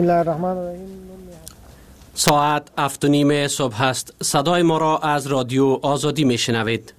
ساعت 7:30 صبح است. صدای ما را از رادیو آزادی می شنوید.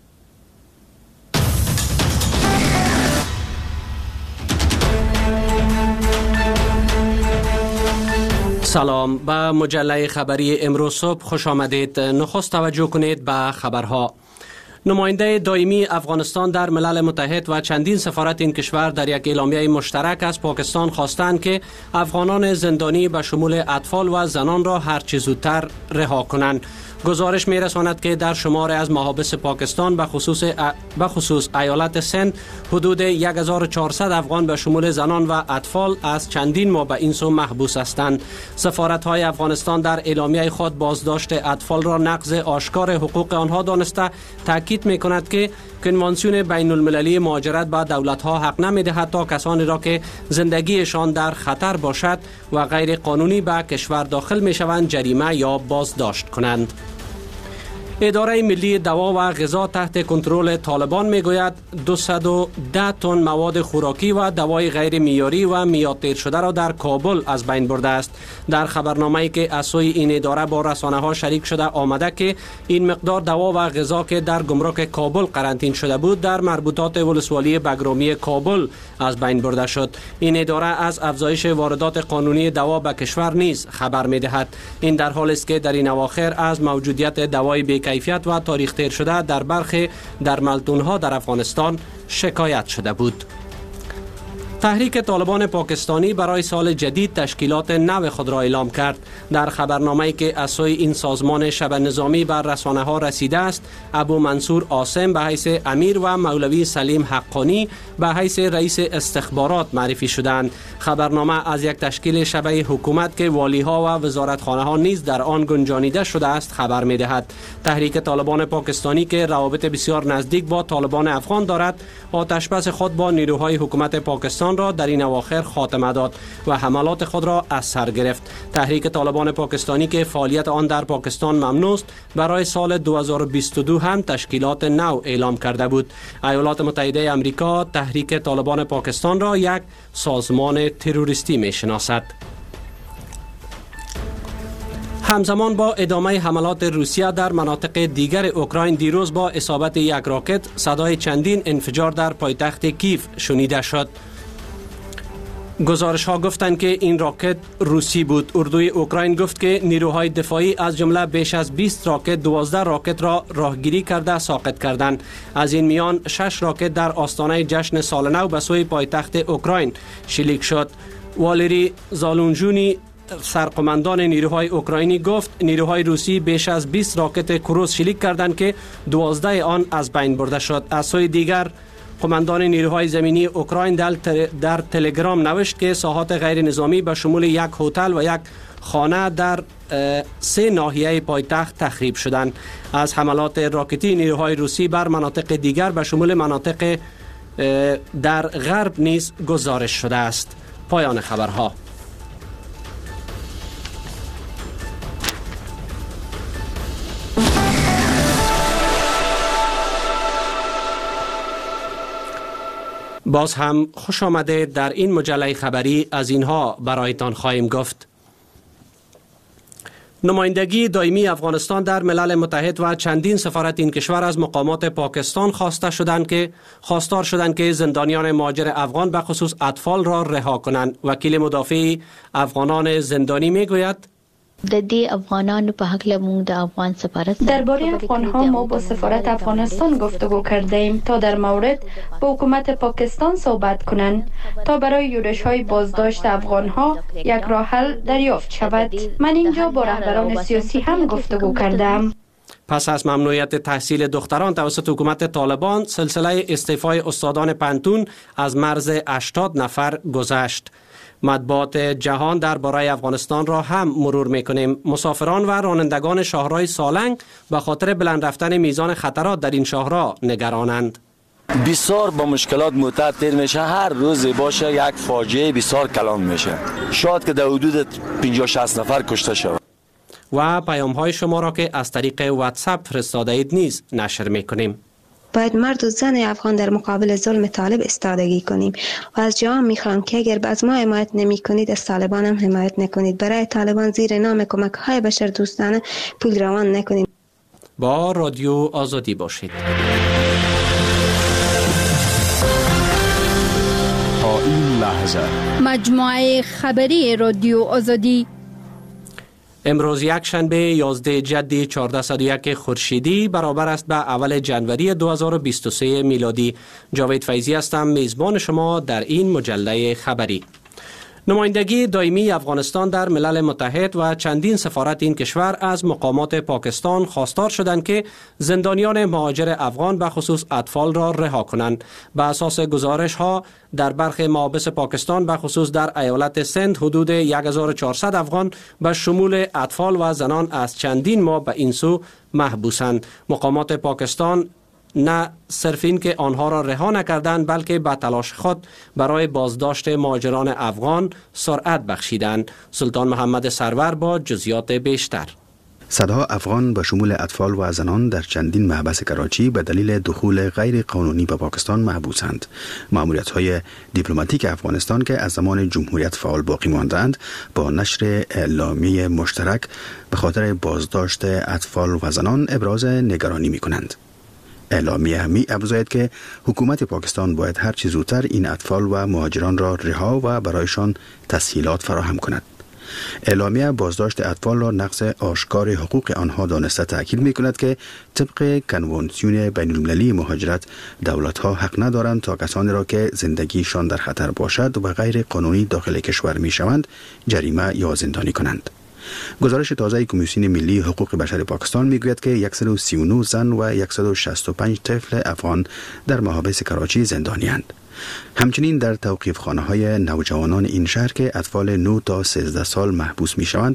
سلام، به مجله خبری امروز صبح خوش آمدید. نخست توجه کنید به خبرها. نماینده دائمی افغانستان در ملل متحد و چندین سفارت این کشور در یک اعلامیه مشترک از پاکستان خواستند که افغانان زندانی به شمول اطفال و زنان را هرچه زودتر رها کنند. گزارش می رساند که در شمار از محابس پاکستان به خصوص ایالت سند حدود 1400 افغان به شمول زنان و اطفال از چندین ماه به این سو محبوس هستند. سفارت های افغانستان در اعلامیه خود بازداشت اطفال را نقض آشکار حقوق آنها دانسته تاکید می کند که کنوانسیون بین المللی مهاجرت به دولت ها حق نمی دهد تا کسانی را که زندگیشان در خطر باشد و غیر قانونی به کشور داخل می شوند جریمه یا بازداشت کنند. اداره ملی دوا و غذا تحت کنترل طالبان میگوید 210 تن مواد خوراکی و دوای غیر معیاری و میاتیر شده را در کابل از بین برده است. در خبرنامه‌ای که از سوی این اداره با رسانه‌ها شریک شده آمده که این مقدار دوا و غذا که در گمرک کابل قرنطین شده بود در مربوطات ولسوالی بگرامی کابل از بین برده شد. این اداره از افزایش واردات قانونی دوا به کشور نیز خبر می‌دهد. این در حالی است که در این اواخر از موجودیت دوای بی‌کیفیت و تاریخ تیر شده در برخی درملتون‌ها در افغانستان شکایت شده بود. تحریک طالبان پاکستانی برای سال جدید تشکیلات نو خود را اعلام کرد. در خبرنامه‌ای که از سوی این سازمان شبه نظامی بر رسانه‌ها رسیده است، ابو منصور عاصم به حیث امیر و مولوی سلیم حقانی به حیث رئیس استخبارات معرفی شدند. خبرنامه از یک تشکیل شبه حکومت که والی‌ها و وزارتخانه‌ها نیز در آن گنجانیده شده است خبر می‌دهد. تحریک طالبان پاکستانی که روابط بسیار نزدیک با طالبان افغان دارد، آتش‌بس خود با نیروهای حکومت پاکستان را در این اواخر خاتمه داد و حملات خود را از سر گرفت. تحریک طالبان پاکستانی که فعالیت آن در پاکستان ممنوع است، برای سال 2022 هم تشکیلات نو اعلام کرده بود. ایالات متحده آمریکا تحریک طالبان پاکستان را یک سازمان تروریستی می‌شناسد. همزمان با ادامه حملات روسیه در مناطق دیگر اوکراین دیروز با اصابت یک راکت صدای چندین انفجار در پایتخت کیف شنیده شد. گزارش ها گفتند که این راکت روسی بود. اردوی اوکراین گفت که نیروهای دفاعی از جمله بیش از 20 راکت 12 راکت را راهگیری کرده ساقط کردند. از این میان 6 راکت در آستانه جشن سال نو به سوی پایتخت اوکراین شلیک شد. والری زالونجونی سرقماندان نیروهای اوکراینی گفت نیروهای روسی بیش از 20 راکت کروز شلیک کردند که 12 آن از بین برده شد. از سوی دیگر قماندان نیروهای زمینی اوکراین در تلگرام نوشت که ساحات غیر نظامی به شمول یک هتل و یک خانه در 3 ناحیه پایتخت تخریب شدند. از حملات راکتی نیروهای روسی بر مناطق دیگر به شمول مناطق در غرب نیز گزارش شده است. پایان خبرها. باز هم خوش آمده. در این مجله خبری از اینها برایتان خواهیم گفت. نمایندگی دائمی افغانستان در ملل متحد و چندین سفارت این کشور از مقامات پاکستان خواستار شدند که زندانیان مهاجر افغان به خصوص اطفال را رها کنند. وکیل مدافع افغانان زندانی میگوید د دې افغانانو په حق لمون د افغان سفارت درباره افغان‌ها ما با سفارت افغانستان گفتگو کردیم تا در مورد با حکومت پاکستان صحبت کنند تا برای یورش‌های بازداشت افغان‌ها یک راه حل دریافت شود. من اینجا با رهبران سیاسی هم گفتگو کردم. پس از ممنوعیت تحصیل دختران توسط حکومت طالبان، سلسله استعفای استادان پنتون از مرز 80 نفر گذشت. مطبوعات جهان درباره افغانستان را هم مرور می‌کنیم. مسافران و رانندگان شاهراه سالنگ به خاطر بلند رفتن میزان خطرات در این شاهراه نگرانند. بسیار با مشکلات معتاد تیر میشه. هر روز باشه یک فاجعه بسیار کلان میشه. شاید که در حدود 50-60 نفر کشته شود. و پیام های شما را که از طریق واتساپ فرستاده اید نیز نشر می‌کنیم. باید مرد و زن افغان در مقابل ظلم طالب ایستادگی کنیم و از جهان میخوام که اگر از ما حمایت نمی کنید از طالبان هم حمایت نکنید. برای طالبان زیر نام کمک های بشر دوستانه پول روان نکنید. با رادیو آزادی باشید. تا این لحظه مجموعه خبری رادیو آزادی. امروز یک شنبه 11 جدی 1401 خورشیدی برابر است به اول جنوری 2023 میلادی. جاوید فیضی هستم، میزبان شما در این مجله خبری. نمایندگی دائمی افغانستان در ملل متحد و چندین سفارت این کشور از مقامات پاکستان خواستار شدند که زندانیان مهاجر افغان به خصوص اطفال را رها کنند. به اساس گزارش ها در برخی محابس پاکستان به خصوص در ایالت سند حدود 1400 افغان به شمول اطفال و زنان از چندین ماه به این سو محبوسند. مقامات پاکستان نه صرف این که آنها را رها نکردند بلکه به تلاش خود برای بازداشت مهاجران افغان سرعت بخشیدند. سلطان محمد سرور با جزئیات بیشتر. صدها افغان به شمول اطفال و زنان در چندین محبس کراچی به دلیل دخول غیر قانونی به پاکستان محبوسند. مأموریت‌های دیپلماتیک افغانستان که از زمان جمهوریت فعال باقی ماندند با نشر اعلامیه مشترک به خاطر بازداشت اطفال و زنان ابراز نگرانی می‌کنند. اعلامیه می افزاید که حکومت پاکستان باید هر چه زودتر این اطفال و مهاجران را رها و برایشان تسهیلات فراهم کند. اعلامیه بازداشت اطفال را نقض آشکار حقوق آنها دانسته تاکید می کند که طبق کنوانسیون بین المللی مهاجرت دولت‌ها حق ندارند تا کسانی را که زندگیشان در خطر باشد و غیر قانونی داخل کشور می شوند جریمه یا زندانی کنند. گزارش تازه کمیسیون ملی حقوق بشر پاکستان میگوید که 139 زن و 165 طفل افغان در محابس کراچی زندانی اند. همچنین در توقیفخانه‌های نوجوانان این شهر که اطفال 9 تا 13 سال محبوس می‌شوند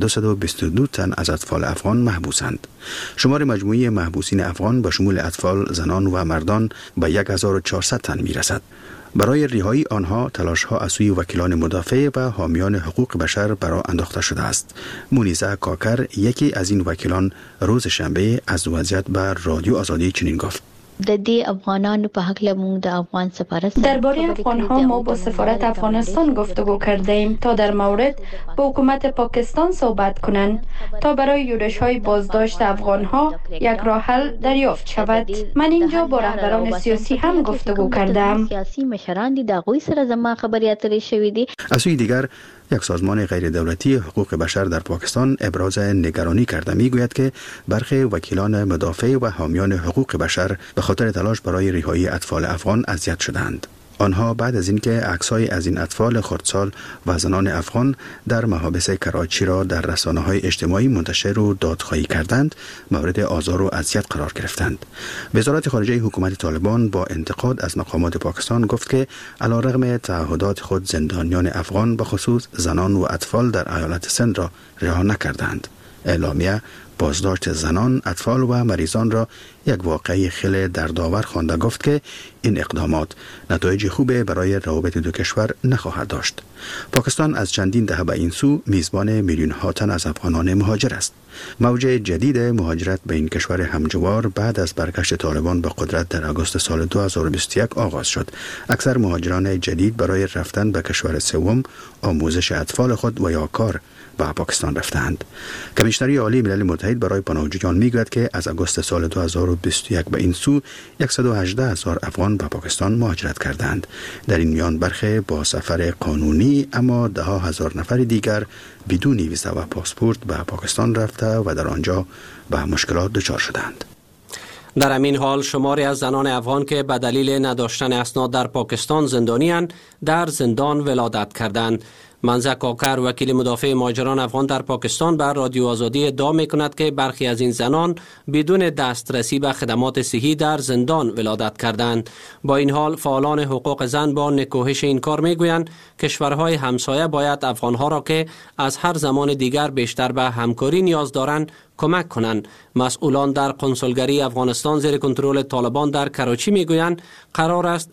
222 تن از اطفال افغان محبوسند. شمار مجموعی محبوسین افغان با شمول اطفال، زنان و مردان به 1400 تن می‌رسد. برای رهایی آنها تلاش‌ها از سوی وکیلان مدافع و حامیان حقوق بشر برآ انداخته شده است. مونیزه کاکر یکی از این وکیلان روز شنبه از وضعیت به رادیو آزادی چنین گفت: د دې افغانانو په حق لمون د افغان سفارت درباره افغان‌ها ما با سفارت افغانستان گفتگو کردیم تا در مورد با حکومت پاکستان صحبت کنند تا برای یورش‌های بازداشت افغان‌ها یک راه حل دریافت شود. من اینجا با رهبران سیاسی هم گفتگو کردم. سیاسی مشران دي د غوي سره زما خبرې اترې شوې دي. از سوی دیگر یک سازمان غیر دولتی حقوق بشر در پاکستان ابراز نگرانی کرده میگوید که برخی وکیلان مدافع و حامیان حقوق بشر به خاطر تلاش برای رهایی اطفال افغان اذیت شدند. آنها بعد از اینکه عکس‌های از این اطفال خردسال و زنان افغان در محابس کراچی را در رسانه‌های اجتماعی منتشر و دادخواهی کردند، مورد آزار و اذیت قرار گرفتند. وزارت خارجه حکومت طالبان با انتقاد از مقامات پاکستان گفت که علیرغم تعهدات خود زندانیان افغان به خصوص زنان و اطفال در ایالت سند را رها نکردند. اعلامیه بازداشت زنان، اطفال و مریضان را یک واقعه خیلی دردآور خوانده گفت که این اقدامات نتایج خوبی برای روابط دو کشور نخواهد داشت. پاکستان از چندین دهه به این سو میزبان میلیون ها تن از افغانان مهاجر است. موج جدید مهاجرت به این کشور همجوار بعد از برگشت طالبان به قدرت در آگوست سال 2021 آغاز شد. اکثر مهاجران جدید برای رفتن به کشور سوم، آموزش اطفال خود و یا کار به پاکستان رفتند. کمیشنری عالی ملل متحد برای پناهجویان میگوید که از آگوست سال 2021 به این سو 118,000 افغان به پاکستان مهاجرت کردند. در این میان برخی با سفر قانونی اما 10,000 نفر دیگر بدون ویزا و پاسپورت به پاکستان رفته و در آنجا به مشکلات دچار شدند. در همین حال شماری از زنان افغان که به دلیل نداشتن اسناد در پاکستان زندانی‌اند در زندان ولادت کردند. منزه کاکر وکیل مدافع مهاجران افغان در پاکستان بر رادیو آزادی ادعا می‌کند که برخی از این زنان بدون دسترسی به خدمات صحی در زندان ولادت کردند. با این حال فعالان حقوق زن با نکوهش این کار میگویند کشورهای همسایه باید افغانها را که از هر زمان دیگر بیشتر به همکاری نیاز دارند کمک کنند. مسئولان در قنسولگری افغانستان زیر کنترل طالبان در کراچی میگویند قرار است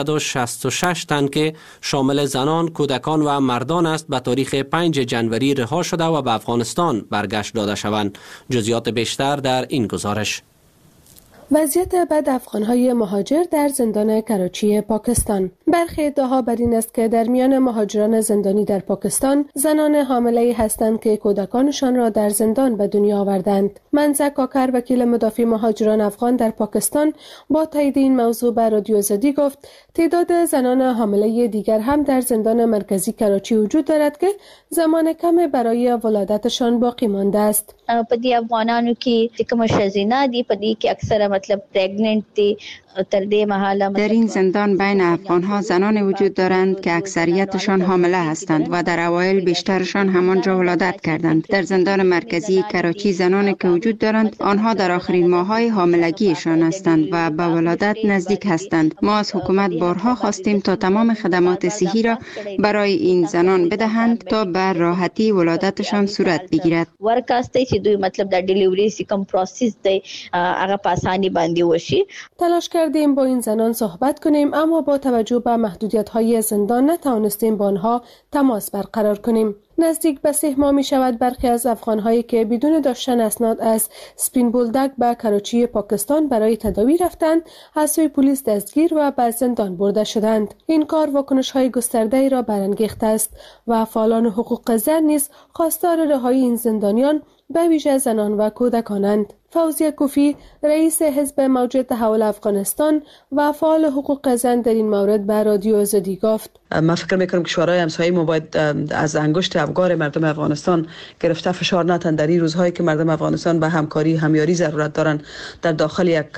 366 تن که شامل زنان، کودکان و مردان است به تاریخ 5 جنوری رها شده و به افغانستان برگشت داده شوند. جزئیات بیشتر در این گزارش. وضعیت بد افغان‌های مهاجر در زندان کراچی پاکستان. برخی ادعاها بر این است که در میان مهاجران زندانی در پاکستان زنان حامله‌ای هستند که کودکانشان را در زندان به دنیا آوردند. منزه کاکر وکیل مدافع مهاجران افغان در پاکستان با تایید این موضوع به رادیو آزادی گفت تعداد زنان حامله دیگر هم در زندان مرکزی کراچی وجود دارد که زمان کم برای ولادتشان باقی مانده است. پدی افغانانو کې کوم ښځینه دي پدی کې اکثره مطلب پرگننت دي تر دې مهاله. در این زندان بین افغان‌ها زنان وجود دارند که اکثریتشان حامله هستند و در اوایل بیشترشان همانجا ولادت کردند. در زندان مرکزی کراچی زنانی که وجود دارند آنها در آخرین ماه‌های حاملگیشان هستند و به ولادت نزدیک هستند. ما از حکومت بارها خواستیم تا تمام خدمات صحی را برای این زنان بدهند تا به راحتی ولادتشان صورت بگیرد. ورکاسته چې دوی مطلب د ډیلیوری سیکم پروسس دی هغه په اساني باندې وشي. تلاش کردیم با این زنان صحبت کنیم اما با توجه به محدودیت‌های زندان نتوانستیم با آنها تماس برقرار کنیم. نزدیک به 3 ماه می شود برخی از افغان‌هایی که بدون داشتن اسناد از سپین بولدک به کراچی پاکستان برای تداوی رفتند از سوی پلیس دستگیر و به زندان برده شدند. این کار واکنش‌های گسترده‌ای را برانگیخته است و فعالان حقوق زن نیز خواستار رهایی این زندانیان به ویژه زنان و کودکانند. فوزیه کوفی رئیس حزب موج تحول افغانستان و فعال حقوق زن در این مورد به رادیو آزادی گفت من فکر میکنم که کشورهای همسایه ما باید از انگشت افگار مردم افغانستان گرفته فشار نتن در این روزهایی که مردم افغانستان به همیاری ضرورت دارند. در داخل یک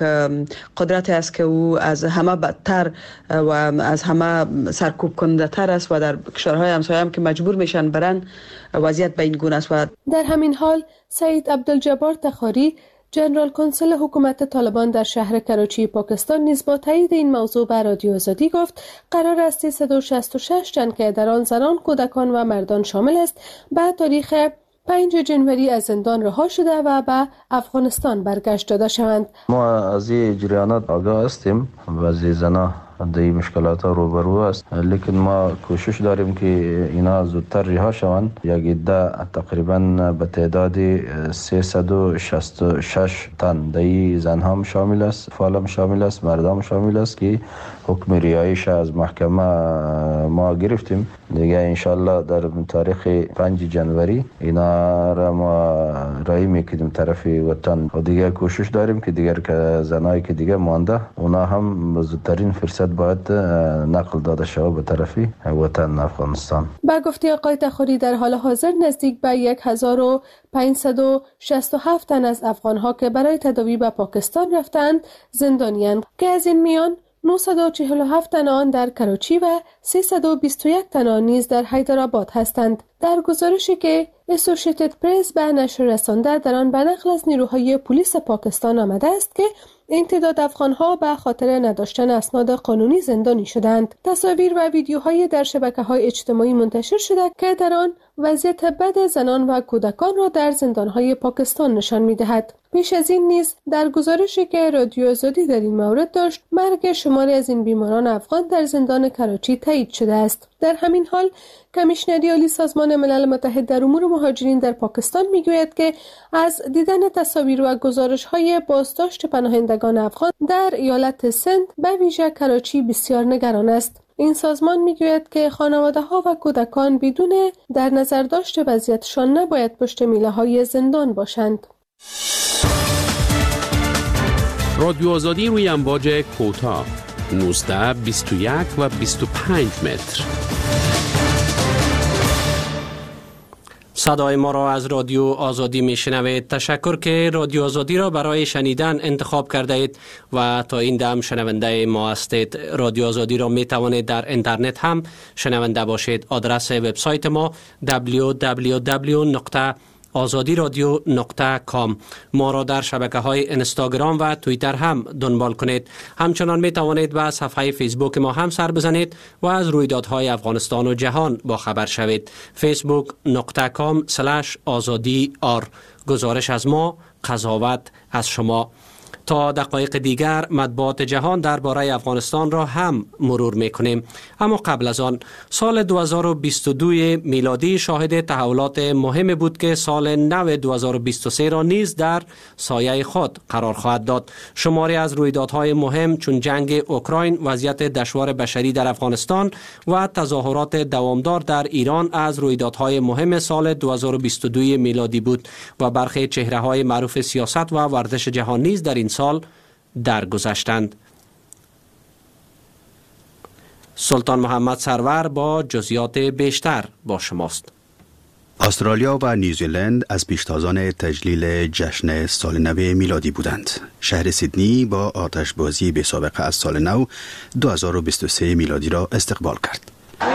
قدرت است که او از همه بدتر و از همه سرکوب کننده تر است و در کشورهای همسایه هم که مجبور میشن برن وضعیت به این گونه است. و در همین حال سعید عبدالجبار تخاری جنرال کنسل حکومت طالبان در شهر کراچی پاکستان نیز با تایید این موضوع به رادیو آزادی گفت قرار است 366 تن که در آن زنان، کودکان و مردان شامل است به تاریخ 5 جنوری از زندان رها شده و به افغانستان برگشت داده شوند. ما از این جریانات آگاه هستیم و از زنان در این مشکلات روبرو است، لیکن ما کوشش داریم که اینا زودتر رها شوند. یک عده تقریبا به تعداد 366 تن در این زنها هم شامل است، فعال شامل است، مردم شامل است که حکم رهاییش از محکمه ما گرفتیم. دیگه انشالله در تاریخ 5 جنوری اینا را ما رهایی میکنیم طرف وطن و دیگه کوشش داریم که دیگر که زنایی که دیگه مانده اونا هم زودترین فرصت باید نقل داده شود به طرف وطن افغانستان. با گفته آقای تخاری در حال حاضر نزدیک به 1567 تن از افغانها که برای تداوی به پاکستان رفتند زندانیان که از این میان 947 تن آن در کراچی و 321 تن آن نیز در حیدرآباد هستند. در گزارشی که اسوسییتد پرس به نشر رسانده در آن به نقل از نیروهای پلیس پاکستان آمده است که این تعداد افغانها به خاطر نداشتن اسناد قانونی زندانی شدند. تصاویر و ویدیوهای در شبکه‌های اجتماعی منتشر شده که در آن وضعیت بد زنان و کودکان را در زندانهای پاکستان نشان می‌دهد. پیش از این نیز در گزارشی که رادیو آزادی در این مورد داشت مرگ شماری از این بیماران افغان در زندان کراچی تایید شده است. در همین حال کمیشنری عالی سازمان ملل متحد در امور مهاجرین در پاکستان میگوید که از دیدن تصاویر و گزارش‌های بازداشت پناهندگان افغان در ایالت سند به ویژه کراچی بسیار نگران است. این سازمان میگوید که خانواده‌ها و کودکان بدون در نظر داشت وضعیتشان نباید پشت میله‌های زندان باشند. رادیو آزادی روی امواج کوتاه 19 21 و 25 متر. صدای ما را از رادیو آزادی میشنوید. تشکر که رادیو آزادی را برای شنیدن انتخاب کرده اید و تا این دم شنونده ما هستید. رادیو آزادی را می توانید در اینترنت هم شنونده باشید. آدرس وبسایت ما www.azadiradio.com. ما را در شبکه‌های اینستاگرام و توییتر هم دنبال کنید. همچنان می توانید به صفحه فیسبوک ما هم سر بزنید و از رویدادهای افغانستان و جهان با خبر شوید. facebook.com/azadi_r. گزارش از ما، قضاوت از شما. تا دقایق دیگر مطبوعات جهان درباره افغانستان را هم مرور میکنیم. اما قبل از آن سال 2022 میلادی شاهد تحولات مهم بود که سال نو 2023 را نیز در سایه خود قرار خواهد داد. شماری از رویدادهای مهم چون جنگ اوکراین، وضعیت دشوار بشری در افغانستان و تظاهرات دوامدار در ایران از رویدادهای مهم سال 2022 میلادی بود و برخی چهره‌های معروف سیاست و ورزش جهان نیز در این سال درگذشتند. سلطان محمد سرور با جزئیات بیشتر با شماست. استرالیا و نیوزیلند از پیشتازان تجلیل جشن سال نو میلادی بودند. شهر سیدنی با آتشبازی بی سابقه از سال نو 2023 میلادی را استقبال کرد.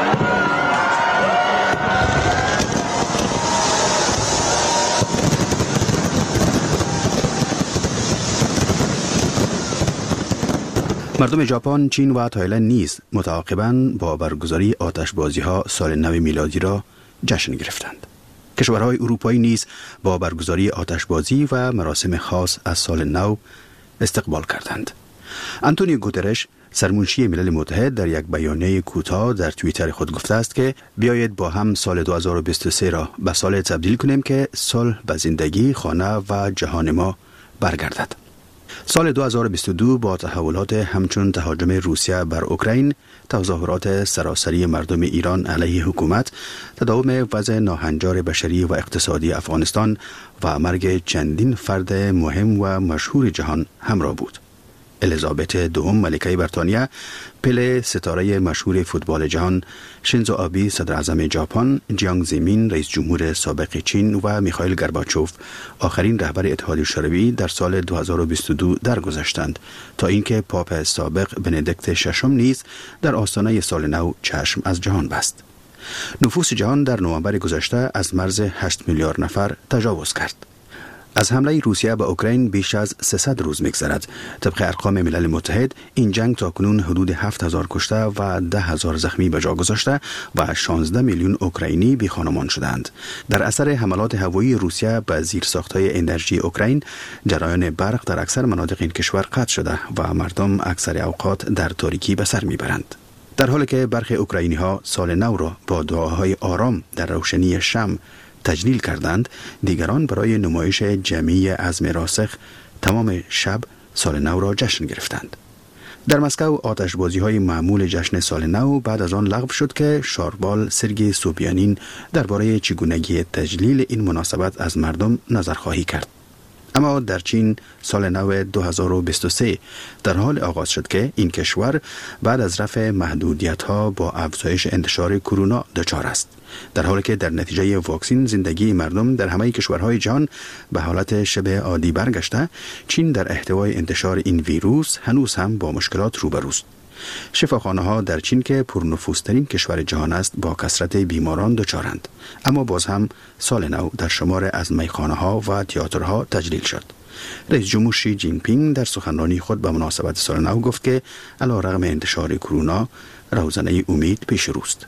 مردم ژاپن، چین و تایلند نیز متعاقباً با برگزاری آتشبازی‌ها سال نو میلادی را جشن گرفتند. کشورهای اروپایی نیز با برگزاری آتشبازی و مراسم خاص از سال نو استقبال کردند. آنتونیو گوترش، سرمنشی ملل متحد، در یک بیانیه کوتاه در توییتر خود گفته است که بیایید با هم سال 2023 را به سال تبدیل کنیم که صلح به زندگی، خانه و جهان ما برگردد. سال 2022 با تحولات همچون تهاجم روسیه بر اوکراین، تظاهرات سراسری مردم ایران علیه حکومت، تداوم وضع ناهنجار بشری و اقتصادی افغانستان و مرگ چندین فرد مهم و مشهور جهان همراه بود. الیزابت دوم ملکه بریتانیا، پله ستاره مشهور فوتبال جهان، شینزو آبی صدر اعظم ژاپن، جیانگ زیمین رئیس جمهور سابق چین و میخائیل گورباچوف آخرین رهبر اتحادیه شوروی در سال 2022 درگذشتند تا اینکه پاپ سابق بندیکت ششم نیز در آستانه سال نو چشم از جهان بست. نفوس جهان در نوامبر گذشته از مرز 8 میلیارد نفر تجاوز کرد. از حمله روسیه به اوکراین بیش از 300 روز می‌گذرد. طبق ارقام ملل متحد این جنگ تاکنون حدود 7000 کشته و 10000 زخمی به جا گذاشته و 16 میلیون اوکراینی بی خانمان شدند. در اثر حملات هوایی روسیه به زیرساخت‌های انرژی اوکراین، جریان برق در اکثر مناطق این کشور قطع شده و مردم اکثر اوقات در تاریکی به سر میبرند. در حالی که برخی اوکراینی‌ها سال نو را با دعاهای آرام در روشنی شمع تجلیل کردند، دیگران برای نمایش جمعی عزم راسخ تمام شب سال نو را جشن گرفتند. در مسکو آتشبازی‌های معمول جشن سال نو بعد از آن لغو شد که شاربال سرگی سوبیانین درباره چگونگی تجلیل این مناسبت از مردم نظرخواهی کرد. اما در چین سال نو 2023 در حال آغاز شد که این کشور بعد از رفع محدودیت‌ها با افزایش انتشار کرونا دچار است. در حالی که در نتیجه واکسین زندگی مردم در همه کشورهای جهان به حالت شبه عادی برگشته، چین در احتوای انتشار این ویروس هنوز هم با مشکلات روبروست. شفاخانه‌ها در چین که پرنفوذترین کشور جهان است با کثرت بیماران دچارند، اما باز هم سال نو در شمار از میخانه‌ها و تئاترها تجلیل شد. رئیس جمهور شی جین پینگ در سخنرانی خود به مناسبت سال نو گفت که علیرغم انتشار کرونا، روزنه امید پیش روست.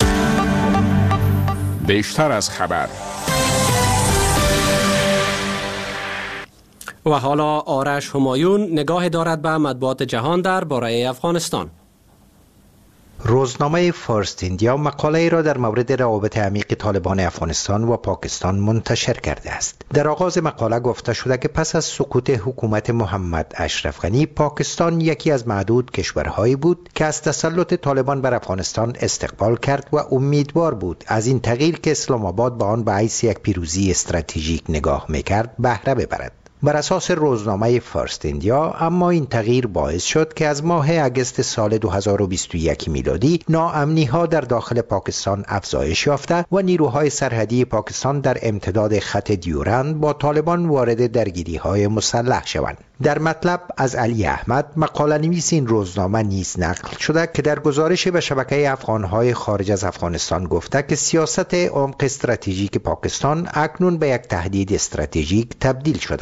بیشتر از خبر. و حالا آرش همایون نگاه دارد به مطبوعات جهان در باره افغانستان. روزنامه فرست ایندیا مقاله را در مورد روابط عمیق طالبان افغانستان و پاکستان منتشر کرده است. در آغاز مقاله گفته شده که پس از سقوط حکومت محمد اشرف غنی، پاکستان یکی از معدود کشورهایی بود که از تسلط طالبان بر افغانستان استقبال کرد و امیدوار بود از این تغییر که اسلام آباد با آن به حیث یک پیروزی استراتژیک نگاه می‌کرد بهره ببرد. بر اساس روزنامه فرست ایندیا، اما این تغییر باعث شد که از ماه اگست سال 2021 میلادی ناامنی‌ها در داخل پاکستان افزایش یافته و نیروهای سرحدی پاکستان در امتداد خط دیورند با طالبان وارد درگیری‌های مسلح شوند. در مطلب از علی احمد، مقاله نویس این روزنامه نیز نقل شده که در گزارش به شبکه افغان‌های خارج از افغانستان گفته که سیاست عمق استراتژیک پاکستان اکنون به یک تهدید استراتژیک تبدیل شده است.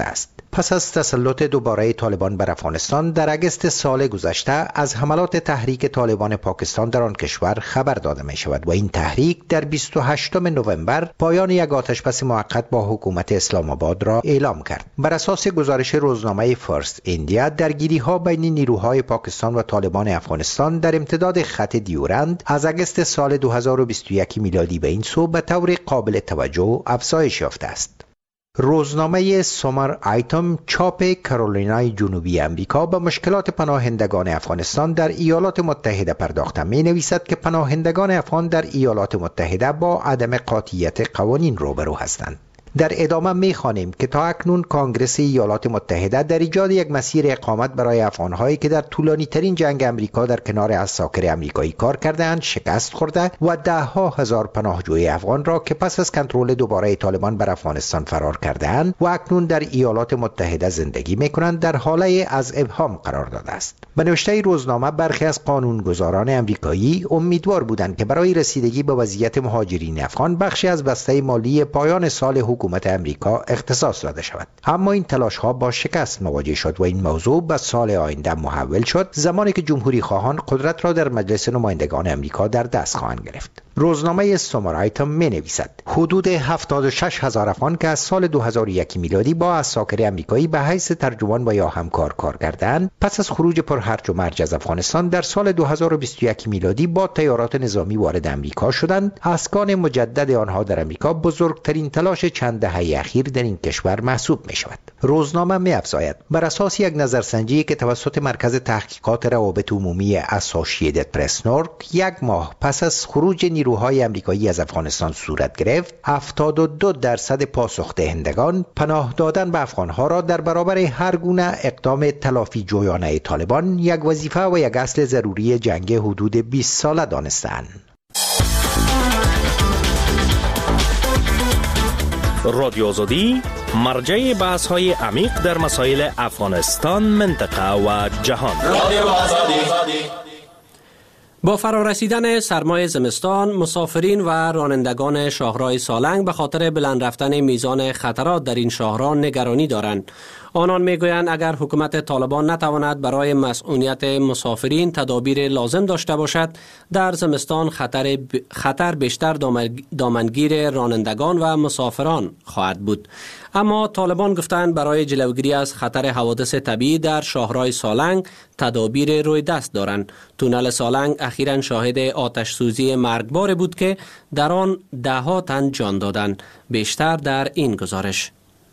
پس از تسلط دوباره طالبان بر افغانستان در اگست سال گذشته از حملات تحریک طالبان پاکستان در آن کشور خبر داده می شود و این تحریک در 28 نوامبر پایان یک آتشبس موقت با حکومت اسلام آباد را اعلام کرد. بر اساس گزارش روزنامه فرست ایندیا، درگیری‌ها بین نیروهای پاکستان و طالبان افغانستان در امتداد خط دیورند از اگست سال 2021 میلادی به این سو به طور قابل توجه افزایش یافته است. روزنامه سامر آیتم چاپ کارولینای جنوبی امریکا به مشکلات پناهندگان افغانستان در ایالات متحده پرداخته می نویسد که پناهندگان افغان در ایالات متحده با عدم قاطعیت قوانین روبرو هستند. در ادامه می‌خوانیم که تا اکنون کانگرس ایالات متحده در ایجاد یک مسیر اقامت برای افغان‌هایی که در طولانی‌ترین جنگ امریکا در کنار عساکر امریکایی کار کرده‌اند شکست خورده و ده‌ها هزار پناهجوی افغان را که پس از کنترل دوباره طالبان بر افغانستان فرار کرده‌اند و اکنون در ایالات متحده زندگی می‌کنند در حاله از ابهام قرار داده است. به نوشته روزنامه برخی از قانونگذاران امریکایی امیدوار بودند که برای رسیدگی به وضعیت مهاجرین افغان بخشی از بسته مالی پایان سال حکومت امریکا اختصاص داده شود، اما این تلاش ها با شکست مواجه شد و این موضوع به سال آینده محول شد، زمانی که جمهوری خواهان قدرت را در مجلس نمایندگان امریکا در دست خواهند گرفت. روزنامه سامرایتم می نویسد حدود 76,000 افغان که از سال 2001 میلادی با عساکر امریکایی به حیث ترجمان و یا همکار کار کردند، پس از خروج پرهرج و مرج از افغانستان در سال 2021 میلادی با طیارات نظامی وارد امریکا شدند. اسکان مجدد آنها در امریکا بزرگترین تلاش چند دهه اخیر در این کشور محسوب می شود. روزنامه می افزاید بر اساس یک نظرسنجی که توسط مرکز تحقیقات روابط عمومی اسوسییتد پرس نورک یک ماه پس از خروج نیروهای امریکایی از افغانستان صورت گرفت، 72% پاسخ دهندگان پناه دادن به افغانها را در برابر هر گونه اقدام تلافی جویانه طالبان یک وظیفه و یک اصل ضروری جنگ حدود 20 ساله دانستند. رادیو آزادی مرجع بحث های عمیق در مسائل افغانستان، منطقه و جهان. رادیو آزادی. با فرارسیدن سرمای زمستان، مسافرین و رانندگان شاهراه سالنگ به خاطر بلند رفتن میزان خطرات در این شاهراه نگرانی دارند. آنان میگویند اگر حکومت طالبان نتواند برای مسئولیت مسافرین تدابیر لازم داشته باشد، در زمستان خطر بیشتر دامنگیر رانندگان و مسافران خواهد بود. اما طالبان گفتند برای جلوگیری از خطر حوادث طبیعی در شاهراه سالنگ تدابیر روی دست دارند. تونل سالنگ اخیراً شاهد آتش سوزی مرگبار بود که در آن ده‌ها تن جان دادند. بیشتر در این گزارش.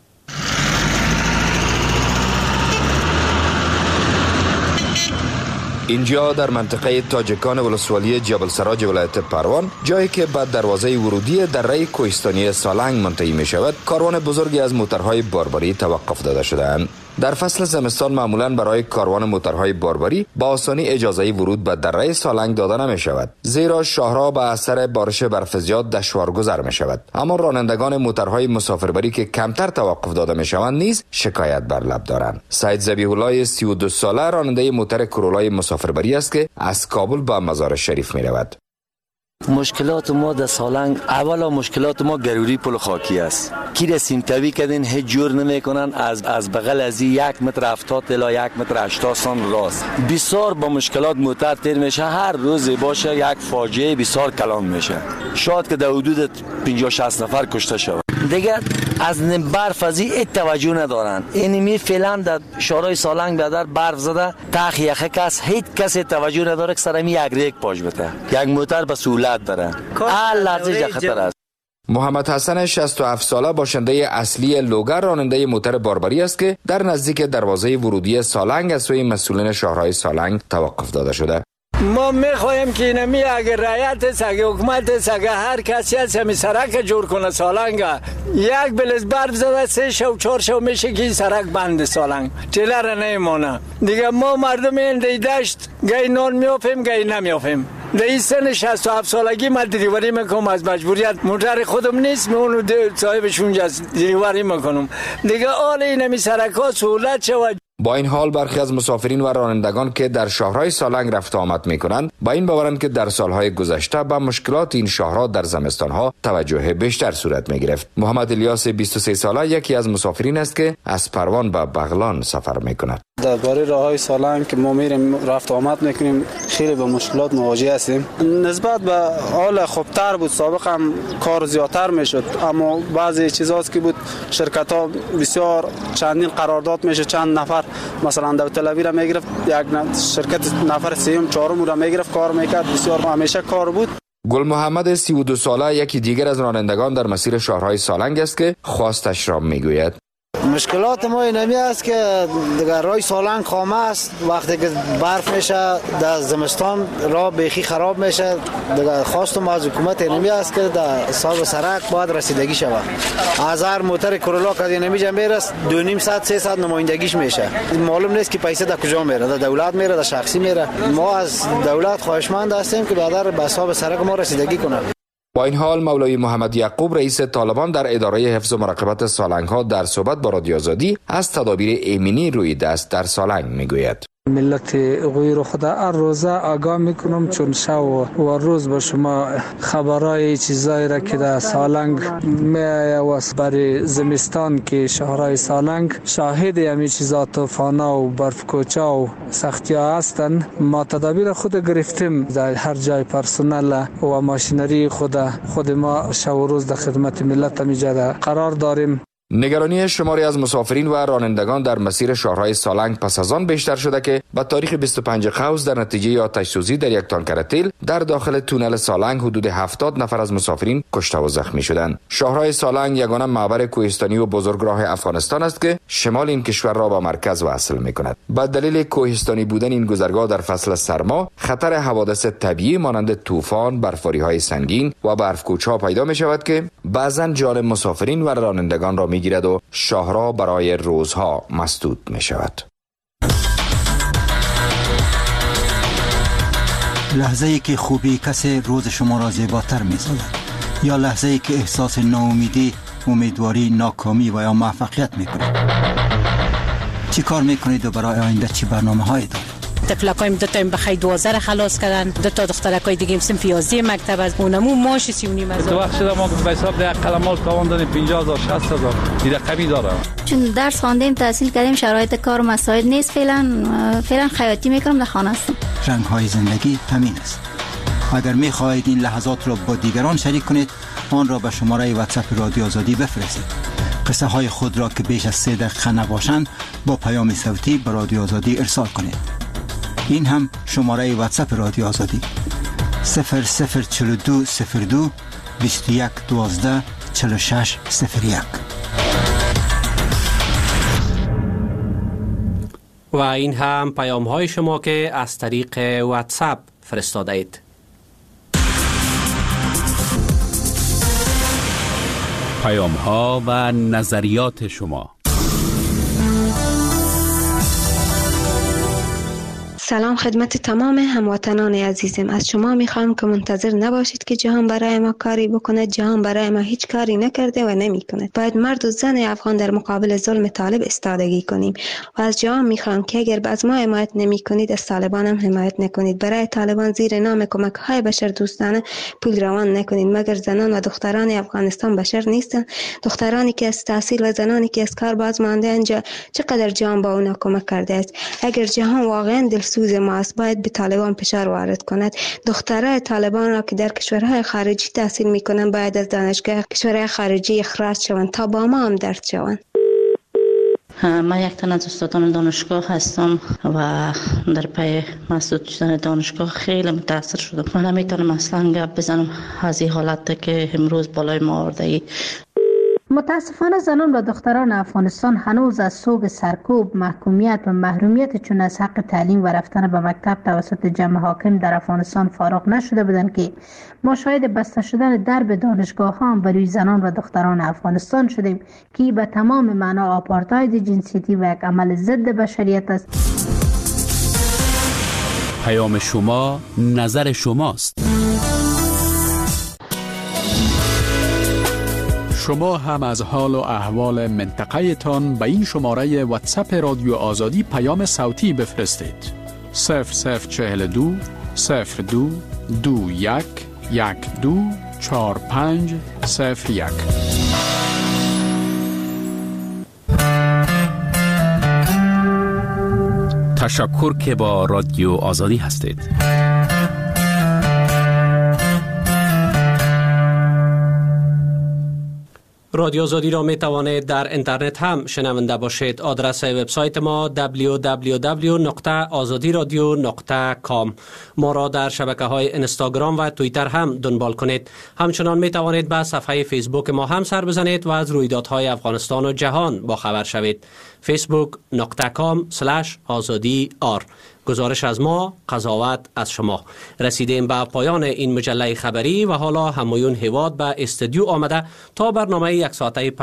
اینجا در منطقه تاجکان ولسوالی جبل سراج ولایت پروان، جایی که بعد دروازه ورودی دره کوهستانی سالنگ منتهی می شود، کاروان بزرگی از موترهای باربری توقف داده شده‌اند. در فصل زمستان معمولاً برای کاروان موترهای باربری با آسانی اجازه ورود به دره سالنگ داده نمی شود، زیرا شاهراه به اثر بارش برف زیاد دشوارگذر می شود. اما رانندگان موترهای مسافربری که کمتر توقف داده می شوند نیز شکایت بر لب دارند. سید ذبیح الله 32 ساله راننده موتر کرولای مسافربری است که از کابل به مزار شریف می رود. مشکلات ما در سالنگ، اولا مشکلات ما گروری پل خاکی است. کی رسیم طبیعی کردین هیچ جور نمیکنن، از بغل از 1 متر 70 الی 1 متر 80 سان راست. بسیار با مشکلات موتر تیر میشه، هر روز باشه یک فاجعه بسیار کلان میشه. شاید که در حدود 50-60 نفر کشته شود. دیگه از برف ازی توجه ندارن. اینمی فعلا در شاهراه سالنگ بدر برف زده، تاخ یخه کس هیچ کسی توجه نداره که سرمی یک ریک پاش بده. یک موتر به سهولت داره. هر لحظه خطر است. محمد حسن 67 ساله باشنده اصلی لوگر راننده موتر باربری است که در نزدیک دروازه ورودی سالنگ از سوی مسئولین شاهراه سالنگ توقف داده شده. ما میخوایم که اینمی اگر رعایت است، اگر حکومت است، اگر هر کسی است همی سرک جور کنه سالنگ، یک بلز برف زده 3 شو 4 شو میشه که این سرک بند سالنگ تیلر نیمونه دیگه. ما مردم این دیدشت گای نان میافیم گای نمیافیم. در این سن 67 سالگی من دریوری میکنم از مجبوریت، موتر خودم نیست، اونو صاحبش اونجاست دریوری میکنم دیگه. آل اینمی سرک ها سهولت شود. با این حال برخی از مسافرین و رانندگان که در شاهراه سالنگ رفت آمد می‌کنند با این باورند که در سالهای گذشته به مشکلات این شاهراه در زمستان‌ها توجه بیشتر صورت می‌گرفت. محمد الیاس 23 ساله یکی از مسافرین است که از پروان به بغلان سفر می‌کند. درباره راههای سالنگ که ما میریم رفت آمد میکنیم خیلی با مشکلات مواجه هستیم. نسبت به حال خوبتر بود، سابق هم کار زیادتر میشد، اما بعضی چیزاست که بود شرکت ها بسیار چندین قرارداد میشه، چند نفر مثلا در تل آویو را میگرفت، یک شرکت نفر سوم چهارم را میگرفت کار میکرد، بسیار همیشه کار بود. گل محمد 32 ساله یکی دیگر از رانندگان در مسیر شاهراه سالنگ است که خواستش را میگوید. مشکلات ما اینمی است که دیگر راه سالنگ خامه است، وقتی که برف میشه در زمستان راه بیخی خراب میشه. دیگر خواستم از حکومت اینمی است که در صاحب سرک باید رسیدگی شود. از هر موتر کرولا که اینمی جا میره 2.5-300 نمایندگیش میشه. معلوم نیست که پیسه در کجا میره، در دولت میره، در شخصی میره. ما از دولت خواهشمند هستیم که به صاحب سرک ما رسیدگی کنه. با این حال مولوی محمد یعقوب رئیس طالبان در اداره حفظ و مراقبت سالنگ ها در صحبت با رادیو آزادی از تدابیر ایمنی روی دست در سالنگ میگوید. ملت غیر خود هر روزه آگاه میکنم، چون شب و روز به شما خبرای چیزایی را که در سالنگ میآید و برای زمستان که شهرهای سالنگ شاهد همین چیزا طوفانا و برف کوچا و سختی ها هستند. ما تدابیر خود گرفتیم، در هر جای پرسنل و ماشینری خود ما شب و روز در خدمت ملت میجا قرار داریم. نگرانی شماری از مسافرین و رانندگان در مسیر شاهراه سالنگ پس از آن بیشتر شده که با تاریخ 25 قوس در نتیجه آتش سوزی در یک تانکر تیل در داخل تونل سالنگ حدود 70 نفر از مسافرین کشته و زخمی شدند. شاهراه سالنگ یگانه معبر کوهستانی و بزرگراه افغانستان است که شمال این کشور را با مرکز وصل می‌کند. با دلیل کوهستانی بودن این گذرگاه در فصل سرما خطر حوادث طبیعی مانند طوفان، برفاری‌های سنگین و برف‌کوچ‌ها پیدا می‌شود که بعضاً جان مسافرین و رانندگان را میگیرد و شاهراه برای روزها مسدود می شود. لحظه ای که خوبی کسی روز شما را زیباتر می سازد، یا لحظه ای که احساس ناامیدی، امیدواری، ناکامی و یا موفقیت می کنید. چی کار می کنید و برای آینده چی برنامه هایی دارید؟ طفلکایم دو تا بخیر 12 خلاص کردن، دو تا دخترکای دیگه صنف 11 مکتب از اونمو ماش 3.5 تو وقت شده ما به حساب ده قلمال تاوان دادیم 50000 60000 دیگه کمی داره. چون درس خواندیم تحصیل کردیم شرایط کار مساعد نیست، فعلا خیاطی میکنم در خانه هستم. رنگ های زندگی همین است. اگر می خواهید این لحظات را با دیگران شریک کنید آن را به شماره واتساپ رادیو آزادی بفرستید. قصه های خود را که بیش از 3 دقیقه نباشند با پیام صوتی به رادیو آزادی ارسال کنید. این هم شماره واتساپ رادیو آزادی 004202 2112 4601. و این هم پیام های شما که از طریق واتساپ فرستاده اید. پیام ها و نظریات شما. سلام خدمت تمام هموطنان عزیزم. از شما میخوام که منتظر نباشید که جهان برای ما کاری بکنه. جهان برای ما هیچ کاری نکرده و نمیکنه. باید مرد و زن افغان در مقابل ظلم طالب ایستادگی کنیم و از جهان میخوام که اگر از ما حمایت نمیکنید از طالبان هم حمایت نکنید. برای طالبان زیر نام کمک های بشر دوستانه پول روان نکنید. مگر زنان و دختران افغانستان بشر نیستن؟ دخترانی که از تحصیل و زنانی که از کار باز مانده اینجا چقدر جهان با اونا کمک کرده است؟ اگر جهان واقعا دلسوز ما است باید به طالبان فشار وارد کند. دخترای طالبان را که در کشورهای خارجی تحصیل میکنن باید از دانشگاه کشورهای خارجی اخراج شوند تا با ما هم درد شوند. من یک تن از استادان دانشگاه هستم و در پی مسدود شدن دانشگاه خیلی متاثر شدم. من نمیتونم اصلا گپ بزنم از این حالت که امروز بالای ما آورده. متاسفانه زنان و دختران افغانستان هنوز از سوگ سرکوب، محکومیت و محرومیت چون از حق تعلیم و رفتن به مکتب توسط جمع حاکم در افغانستان فارغ نشده بودند که ما شاهد بسته شدن درب دانشگاه ها بروی زنان و دختران افغانستان شدیم که به تمام معنا آپارتاید جنسیتی و یک عمل ضد بشریت است. پیام شما نظر شماست. شما هم از حال و احوال منطقه تان به این شماره واتساپ رادیو آزادی پیام صوتی بفرستید. 0042 02 21 12 45 01. تشکر که با رادیو آزادی هستید. رادیو آزادی را می توانید در اینترنت هم شنونده باشید. آدرس وبسایت ما www.azadiradio.com. ما را در شبکه‌های اینستاگرام و توییتر هم دنبال کنید. همچنان می توانید به صفحه فیسبوک ما هم سر بزنید و از رویدادهای افغانستان و جهان با خبر شوید. facebook.com/azadi.r. گزارش از ما، قضاوت از شما. رسیدیم به پایان این مجله خبری و حالا همایون هیواد به استودیو آمده تا برنامه یک ساعته